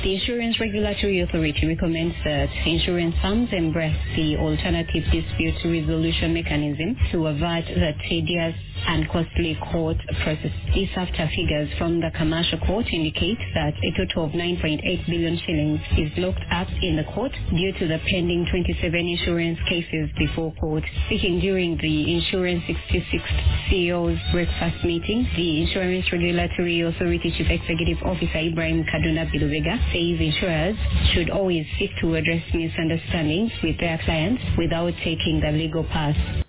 The Insurance Regulatory Authority recommends that insurance firms embrace the alternative dispute resolution mechanism to avert the tedious and costly court process. This after figures from the commercial court indicate that a total of 9.8 billion shillings is locked up in the court due to the pending 27 insurance cases before court. Speaking during the Insurance 66th CEO's breakfast meeting, the Insurance Regulatory Authority Chief Executive Officer Ibrahim Kaduna Bilubega says insurers should always seek to address misunderstandings with their clients without taking the legal path.